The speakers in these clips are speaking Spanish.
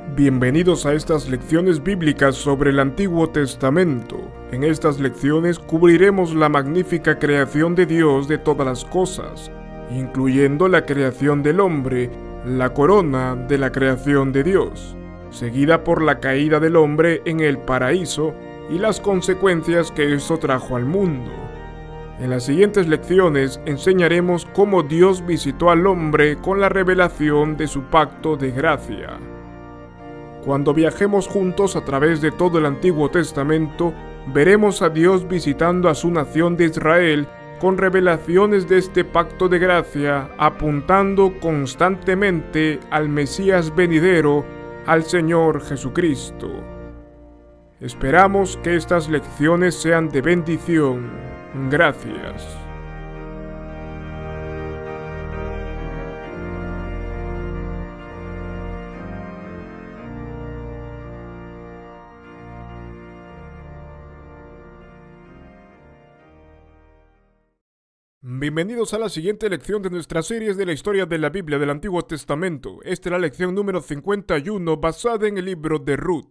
Bienvenidos a estas lecciones bíblicas sobre el Antiguo Testamento. En estas lecciones cubriremos la magnífica creación de Dios de todas las cosas, incluyendo la creación del hombre, la corona de la creación de Dios, seguida por la caída del hombre en el paraíso y las consecuencias que esto trajo al mundo. En las siguientes lecciones enseñaremos cómo Dios visitó al hombre con la revelación de su pacto de gracia. Cuando viajemos juntos a través de todo el Antiguo Testamento, veremos a Dios visitando a su nación de Israel con revelaciones de este pacto de gracia, apuntando constantemente al Mesías venidero, al Señor Jesucristo. Esperamos que estas lecciones sean de bendición. Gracias. Bienvenidos a la siguiente lección de nuestras series de la historia de la Biblia del Antiguo Testamento. Esta es la lección número 51, basada en el libro de Ruth.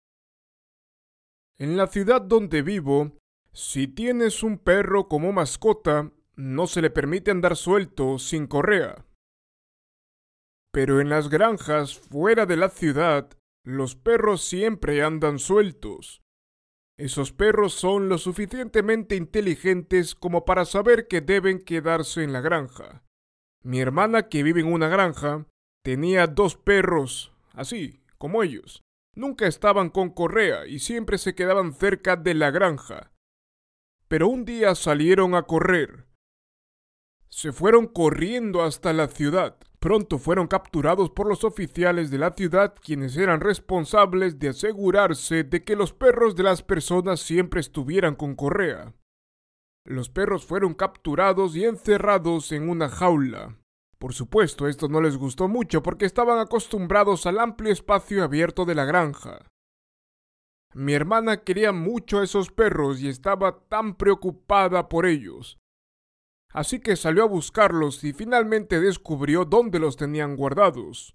En la ciudad donde vivo, si tienes un perro como mascota, no se le permite andar suelto sin correa. Pero en las granjas fuera de la ciudad, los perros siempre andan sueltos. Esos perros son lo suficientemente inteligentes como para saber que deben quedarse en la granja. Mi hermana, que vive en una granja, tenía 2 perros, así como ellos. Nunca estaban con correa y siempre se quedaban cerca de la granja. Pero un día salieron a correr. Se fueron corriendo hasta la ciudad. Pronto fueron capturados por los oficiales de la ciudad, quienes eran responsables de asegurarse de que los perros de las personas siempre estuvieran con correa. Los perros fueron capturados y encerrados en una jaula. Por supuesto, esto no les gustó mucho porque estaban acostumbrados al amplio espacio abierto de la granja. Mi hermana quería mucho a esos perros y estaba tan preocupada por ellos. Así que salió a buscarlos y finalmente descubrió dónde los tenían guardados.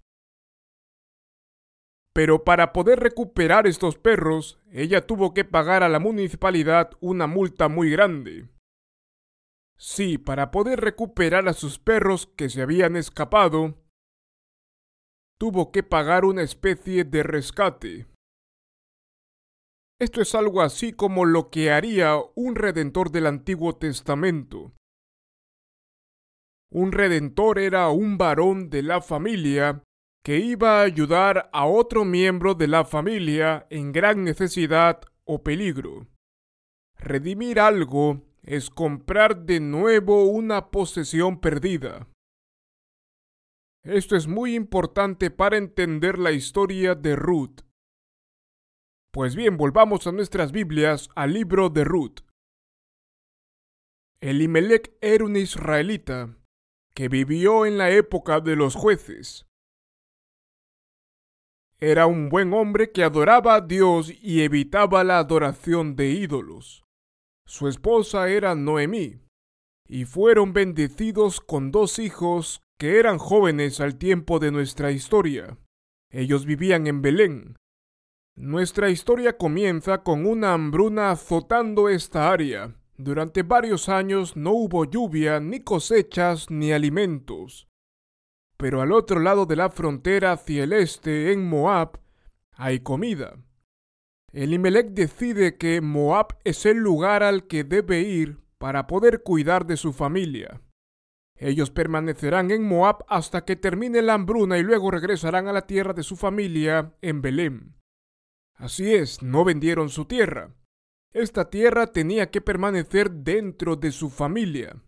Pero para poder recuperar estos perros, ella tuvo que pagar a la municipalidad una multa muy grande. Sí, para poder recuperar a sus perros que se habían escapado, tuvo que pagar una especie de rescate. Esto es algo así como lo que haría un redentor del Antiguo Testamento. Un redentor era un varón de la familia que iba a ayudar a otro miembro de la familia en gran necesidad o peligro. Redimir algo es comprar de nuevo una posesión perdida. Esto es muy importante para entender la historia de Ruth. Pues bien, volvamos a nuestras Biblias al libro de Ruth. Elimelec era un israelita que vivió en la época de los jueces. Era un buen hombre que adoraba a Dios y evitaba la adoración de ídolos. Su esposa era Noemí, y fueron bendecidos con 2 hijos que eran jóvenes al tiempo de nuestra historia. Ellos vivían en Belén. Nuestra historia comienza con una hambruna azotando esta área. Durante varios años no hubo lluvia, ni cosechas, ni alimentos. Pero al otro lado de la frontera hacia el este, en Moab, hay comida. Elimelec decide que Moab es el lugar al que debe ir para poder cuidar de su familia. Ellos permanecerán en Moab hasta que termine la hambruna y luego regresarán a la tierra de su familia en Belén. Así es, no vendieron su tierra. Esta tierra tenía que permanecer dentro de su familia.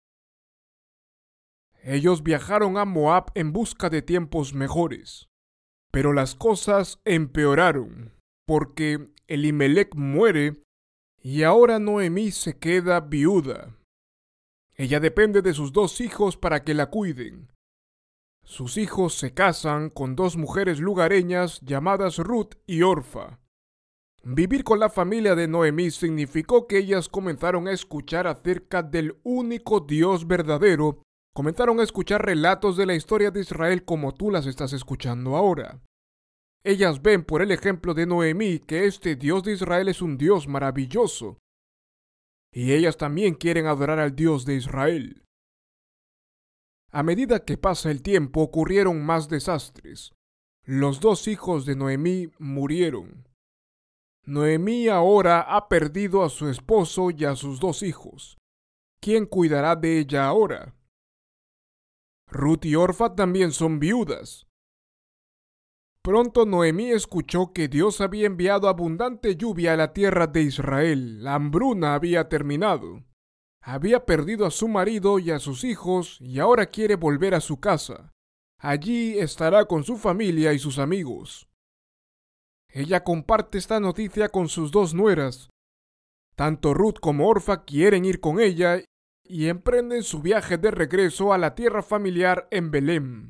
Ellos viajaron a Moab en busca de tiempos mejores. Pero las cosas empeoraron, porque Elimelec muere y ahora Noemí se queda viuda. Ella depende de sus 2 hijos para que la cuiden. Sus hijos se casan con 2 mujeres lugareñas llamadas Ruth y Orfa. Vivir con la familia de Noemí significó que ellas comenzaron a escuchar acerca del único Dios verdadero, comenzaron a escuchar relatos de la historia de Israel como tú las estás escuchando ahora. ellas ven por el ejemplo de Noemí que este Dios de Israel es un Dios maravilloso. Y ellas también quieren adorar al Dios de Israel. A medida que pasa el tiempo ocurrieron más desastres. Los 2 hijos de Noemí murieron. Noemí ahora ha perdido a su esposo y a sus 2 hijos. ¿Quién cuidará de ella ahora? Ruth y Orfa también son viudas. Pronto Noemí escuchó que Dios había enviado abundante lluvia a la tierra de Israel. La hambruna había terminado. Había perdido a su marido y a sus hijos y ahora quiere volver a su casa. Allí estará con su familia y sus amigos. Ella comparte esta noticia con sus 2 nueras. Tanto Ruth como Orfa quieren ir con ella y emprenden su viaje de regreso a la tierra familiar en Belén.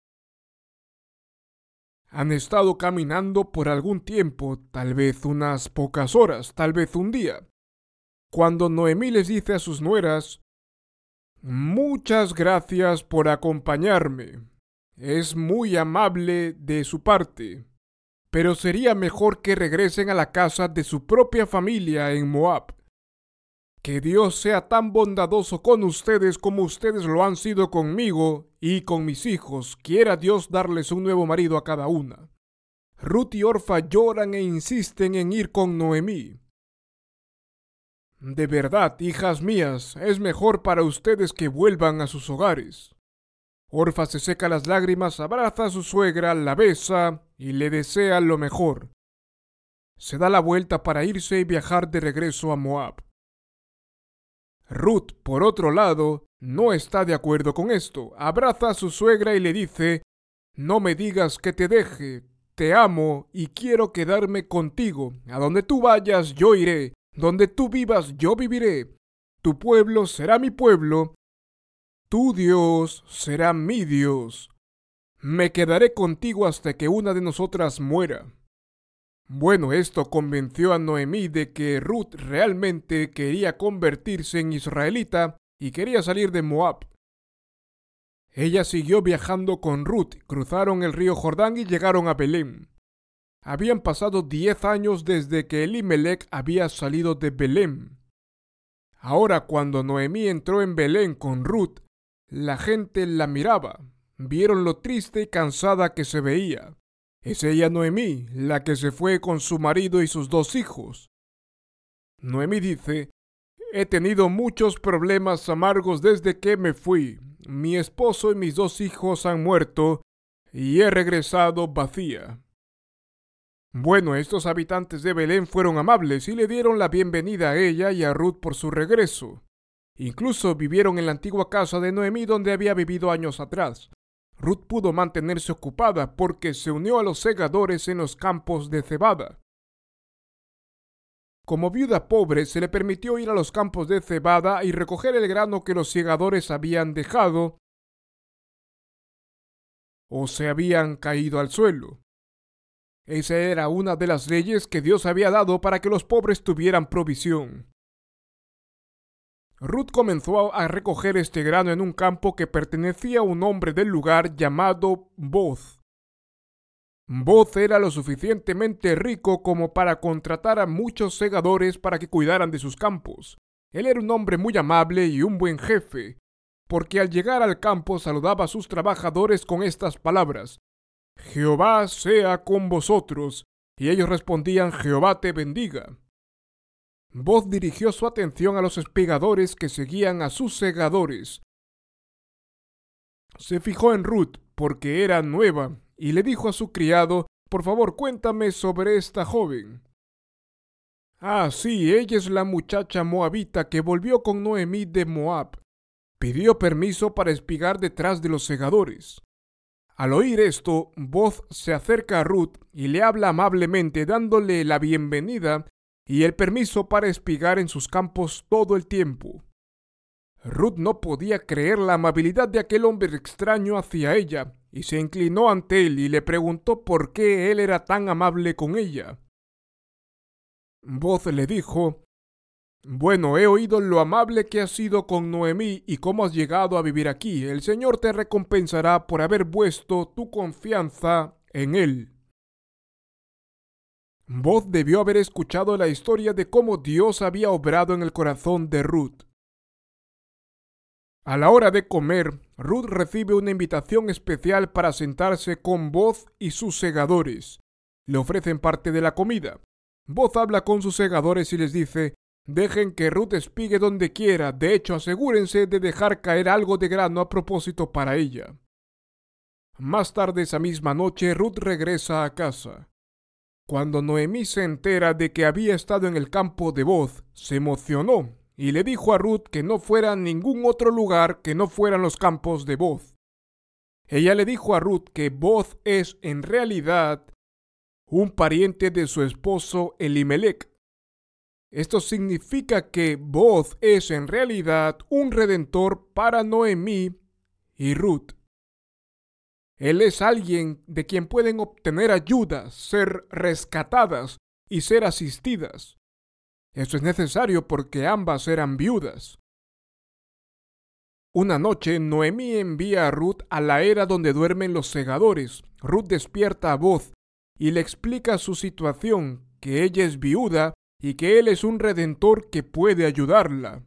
Han estado caminando por algún tiempo, tal vez unas pocas horas, tal vez un día, cuando Noemí les dice a sus nueras: «Muchas gracias por acompañarme. Es muy amable de su parte, pero sería mejor que regresen a la casa de su propia familia en Moab. Que Dios sea tan bondadoso con ustedes como ustedes lo han sido conmigo y con mis hijos. Quiera Dios darles un nuevo marido a cada una». Ruth y Orfa lloran e insisten en ir con Noemí. «De verdad, hijas mías, es mejor para ustedes que vuelvan a sus hogares». Orfa se seca las lágrimas, abraza a su suegra, la besa y le desea lo mejor. Se da la vuelta para irse y viajar de regreso a Moab. Ruth, por otro lado, no está de acuerdo con esto. Abraza a su suegra y le dice: «No me digas que te deje, te amo y quiero quedarme contigo. A donde tú vayas yo iré, donde tú vivas yo viviré. Tu pueblo será mi pueblo, tu Dios será mi Dios. Me quedaré contigo hasta que una de nosotras muera». Bueno, esto convenció a Noemí de que Ruth realmente quería convertirse en israelita y quería salir de Moab. Ella siguió viajando con Ruth, cruzaron el río Jordán y llegaron a Belén. Habían pasado 10 años desde que Elimelech había salido de Belén. Ahora, cuando Noemí entró en Belén con Ruth, la gente la miraba, vieron lo triste y cansada que se veía. Es ella Noemí, la que se fue con su marido y sus 2 hijos. Noemí dice: «He tenido muchos problemas amargos desde que me fui. Mi esposo y mis 2 hijos han muerto y he regresado vacía». Bueno, estos habitantes de Belén fueron amables y le dieron la bienvenida a ella y a Ruth por su regreso. Incluso vivieron en la antigua casa de Noemí donde había vivido años atrás. Ruth pudo mantenerse ocupada porque se unió a los segadores en los campos de cebada. Como viuda pobre, se le permitió ir a los campos de cebada y recoger el grano que los segadores habían dejado o se habían caído al suelo. Esa era una de las leyes que Dios había dado para que los pobres tuvieran provisión. Ruth comenzó a recoger este grano en un campo que pertenecía a un hombre del lugar llamado Boz. Boz era lo suficientemente rico como para contratar a muchos segadores para que cuidaran de sus campos. Él era un hombre muy amable y un buen jefe, porque al llegar al campo saludaba a sus trabajadores con estas palabras: «Jehová sea con vosotros», y ellos respondían: «Jehová te bendiga». Boz dirigió su atención a los espigadores que seguían a sus segadores. Se fijó en Ruth porque era nueva y le dijo a su criado: «Por favor, cuéntame sobre esta joven». «Ah, sí, ella es la muchacha moabita que volvió con Noemí de Moab. Pidió permiso para espigar detrás de los segadores». Al oír esto, Boz se acerca a Ruth y le habla amablemente, dándole la bienvenida y el permiso para espigar en sus campos todo el tiempo. Ruth no podía creer la amabilidad de aquel hombre extraño hacia ella, y se inclinó ante él y le preguntó por qué él era tan amable con ella. Boz le dijo: «Bueno, he oído lo amable que has sido con Noemí y cómo has llegado a vivir aquí. El Señor te recompensará por haber puesto tu confianza en él». Boz debió haber escuchado la historia de cómo Dios había obrado en el corazón de Ruth. A la hora de comer, Ruth recibe una invitación especial para sentarse con Boz y sus segadores. Le ofrecen parte de la comida. Boz habla con sus segadores y les dice: dejen que Ruth espigue donde quiera, de hecho asegúrense de dejar caer algo de grano a propósito para ella. Más tarde esa misma noche Ruth regresa a casa. Cuando Noemí se entera de que había estado en el campo de Boz, se emocionó y le dijo a Ruth que no fuera a ningún otro lugar que no fueran los campos de Boz. Ella le dijo a Ruth que Boz es en realidad un pariente de su esposo Elimelec. Esto significa que Boz es en realidad un redentor para Noemí y Ruth. Él es alguien de quien pueden obtener ayuda, ser rescatadas y ser asistidas. Esto es necesario porque ambas eran viudas. Una noche, Noemí envía a Ruth a la era donde duermen los segadores. Ruth despierta a Boz y le explica su situación, que ella es viuda y que él es un redentor que puede ayudarla.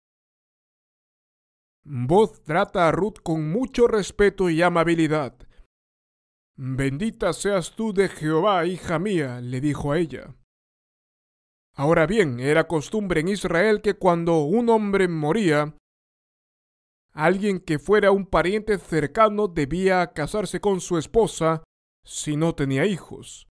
Boz trata a Ruth con mucho respeto y amabilidad. Bendita seas tú de Jehová, hija mía, le dijo a ella. Ahora bien, era costumbre en Israel que cuando un hombre moría, alguien que fuera un pariente cercano debía casarse con su esposa si no tenía hijos.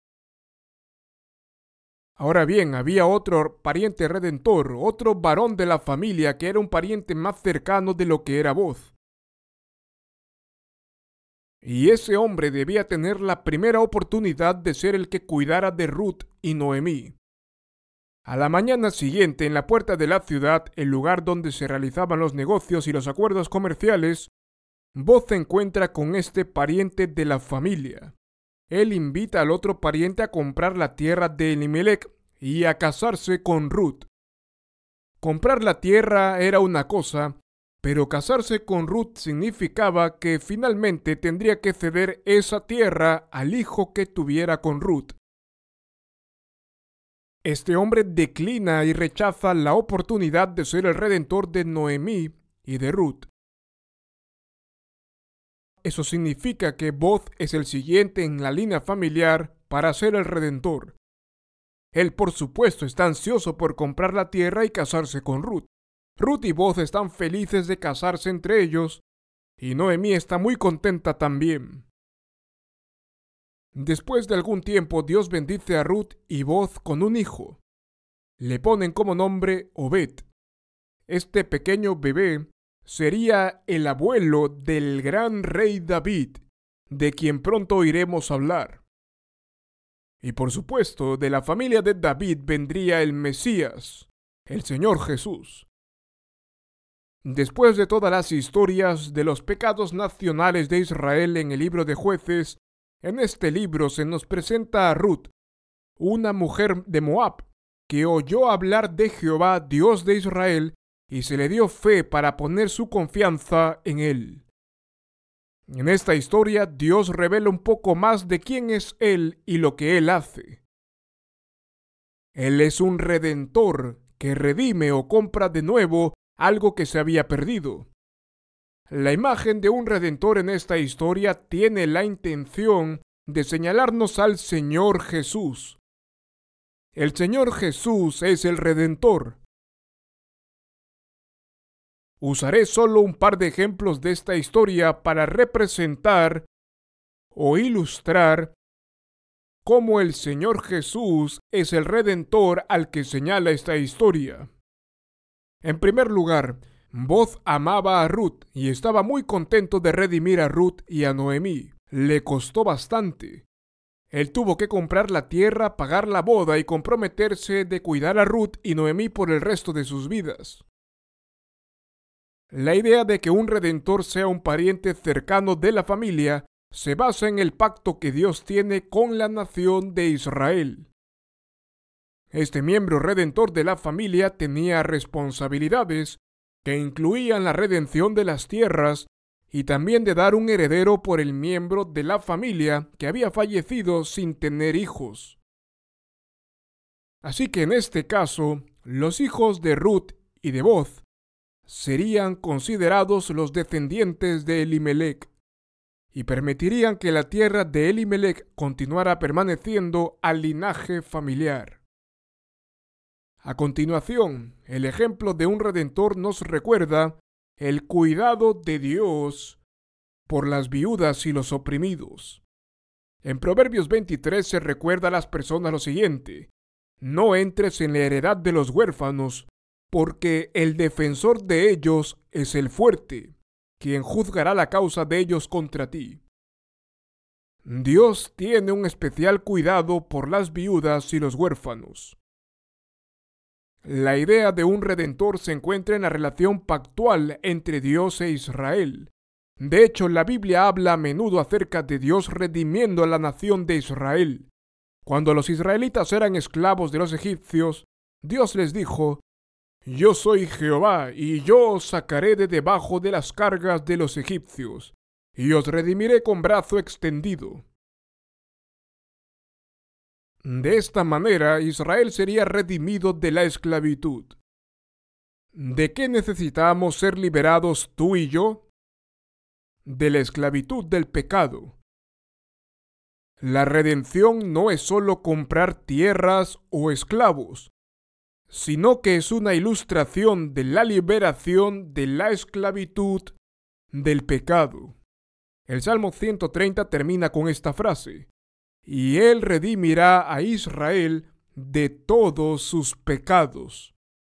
Ahora bien, había otro pariente redentor, otro varón de la familia que era un pariente más cercano de lo que era Boz. Y ese hombre debía tener la primera oportunidad de ser el que cuidara de Ruth y Noemí. A la mañana siguiente, en la puerta de la ciudad, el lugar donde se realizaban los negocios y los acuerdos comerciales, Boz se encuentra con este pariente de la familia. Él invita al otro pariente a comprar la tierra de Elimelec y a casarse con Ruth. Comprar la tierra era una cosa, pero casarse con Ruth significaba que finalmente tendría que ceder esa tierra al hijo que tuviera con Ruth. Este hombre declina y rechaza la oportunidad de ser el redentor de Noemí y de Ruth. Eso significa que Boz es el siguiente en la línea familiar para ser el redentor. Él, por supuesto, está ansioso por comprar la tierra y casarse con Ruth. Ruth y Boz están felices de casarse entre ellos, y Noemí está muy contenta también. Después de algún tiempo, Dios bendice a Ruth y Boz con un hijo. Le ponen como nombre Obed. Este pequeño bebé sería el abuelo del gran rey David, de quien pronto oiremos hablar. Y por supuesto, de la familia de David vendría el Mesías, el Señor Jesús. Después de todas las historias de los pecados nacionales de Israel en el libro de Jueces, en este libro se nos presenta a Ruth, una mujer de Moab, que oyó hablar de Jehová, Dios de Israel, y se le dio fe para poner su confianza en él. En esta historia, Dios revela un poco más de quién es Él y lo que Él hace. Él es un redentor que redime o compra de nuevo algo que se había perdido. La imagen de un redentor en esta historia tiene la intención de señalarnos al Señor Jesús. El Señor Jesús es el redentor. Usaré solo un par de ejemplos de esta historia para representar o ilustrar cómo el Señor Jesús es el redentor al que señala esta historia. En primer lugar, Boz amaba a Ruth y estaba muy contento de redimir a Ruth y a Noemí. Le costó bastante. Él tuvo que comprar la tierra, pagar la boda y comprometerse de cuidar a Ruth y Noemí por el resto de sus vidas. La idea de que un redentor sea un pariente cercano de la familia se basa en el pacto que Dios tiene con la nación de Israel. Este miembro redentor de la familia tenía responsabilidades que incluían la redención de las tierras y también de dar un heredero por el miembro de la familia que había fallecido sin tener hijos. Así que en este caso, los hijos de Ruth y de Booz serían considerados los descendientes de Elimelec y permitirían que la tierra de Elimelec continuara permaneciendo al linaje familiar. A continuación, el ejemplo de un redentor nos recuerda el cuidado de Dios por las viudas y los oprimidos. En Proverbios 23 se recuerda a las personas lo siguiente: no entres en la heredad de los huérfanos, porque el defensor de ellos es el fuerte, quien juzgará la causa de ellos contra ti. Dios tiene un especial cuidado por las viudas y los huérfanos. La idea de un redentor se encuentra en la relación pactual entre Dios e Israel. De hecho, la Biblia habla a menudo acerca de Dios redimiendo a la nación de Israel. Cuando los israelitas eran esclavos de los egipcios, Dios les dijo: «Yo soy Jehová, y yo os sacaré de debajo de las cargas de los egipcios, y os redimiré con brazo extendido». De esta manera, Israel sería redimido de la esclavitud. ¿De qué necesitamos ser liberados tú y yo? De la esclavitud del pecado. La redención no es solo comprar tierras o esclavos, sino que es una ilustración de la liberación de la esclavitud del pecado. El Salmo 130 termina con esta frase: «Y Él redimirá a Israel de todos sus pecados».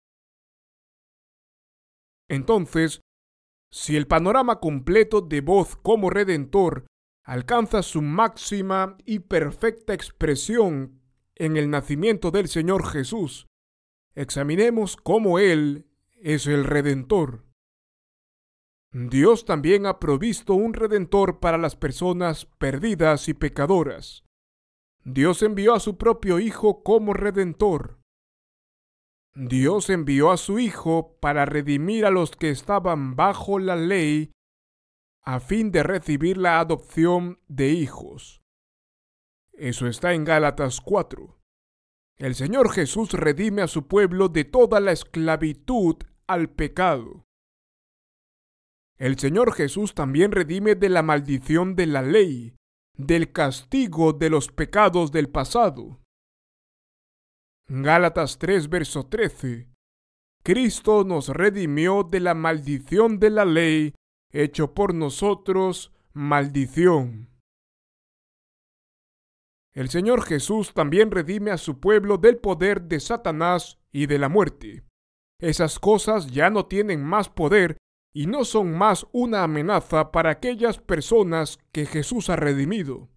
Entonces, si el panorama completo de Booz como redentor alcanza su máxima y perfecta expresión en el nacimiento del Señor Jesús, examinemos cómo Él es el Redentor. Dios también ha provisto un Redentor para las personas perdidas y pecadoras. Dios envió a su propio Hijo como Redentor. Dios envió a su Hijo para redimir a los que estaban bajo la ley, a fin de recibir la adopción de hijos. Eso está en Gálatas 4. El Señor Jesús redime a su pueblo de toda la esclavitud al pecado. El Señor Jesús también redime de la maldición de la ley, del castigo de los pecados del pasado. Gálatas 3, verso 13. Cristo nos redimió de la maldición de la ley, hecho por nosotros maldición. El Señor Jesús también redime a su pueblo del poder de Satanás y de la muerte. Esas cosas ya no tienen más poder y no son más una amenaza para aquellas personas que Jesús ha redimido.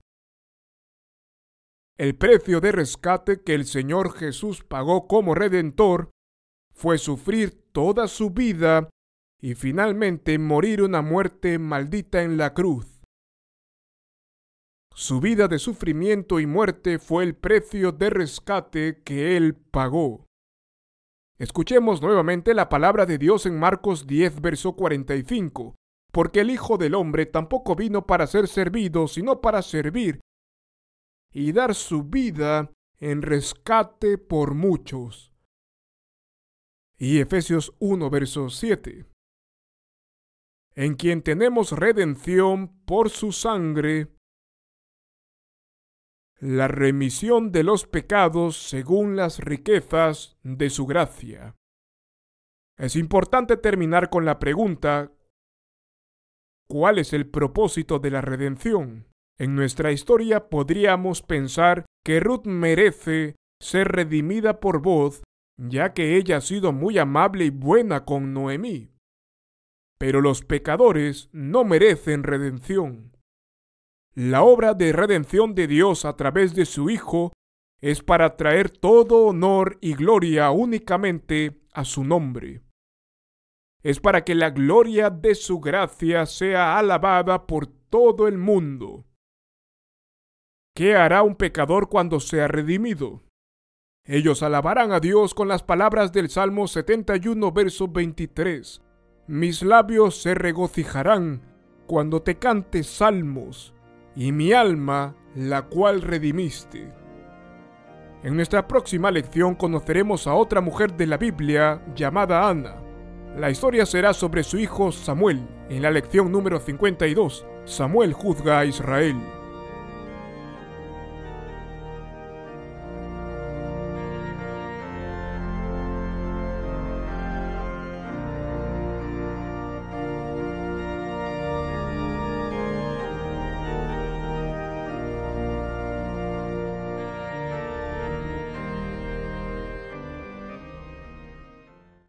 El precio de rescate que el Señor Jesús pagó como Redentor fue sufrir toda su vida y finalmente morir una muerte maldita en la cruz. Su vida de sufrimiento y muerte fue el precio de rescate que Él pagó. Escuchemos nuevamente la palabra de Dios en Marcos 10, verso 45. Porque el Hijo del Hombre tampoco vino para ser servido, sino para servir y dar su vida en rescate por muchos. Y Efesios 1, verso 7. En quien tenemos redención por su sangre, la remisión de los pecados según las riquezas de su gracia. Es importante terminar con la pregunta: ¿cuál es el propósito de la redención? En nuestra historia podríamos pensar que Ruth merece ser redimida por Booz, ya que ella ha sido muy amable y buena con Noemí. Pero los pecadores no merecen redención. La obra de redención de Dios a través de su Hijo es para traer todo honor y gloria únicamente a su nombre. Es para que la gloria de su gracia sea alabada por todo el mundo. ¿Qué hará un pecador cuando sea redimido? Ellos alabarán a Dios con las palabras del Salmo 71, verso 23. Mis labios se regocijarán cuando te cante salmos, y mi alma, la cual redimiste. En nuestra próxima lección conoceremos a otra mujer de la Biblia llamada Ana. La historia será sobre su hijo Samuel, en la lección número 52, Samuel juzga a Israel.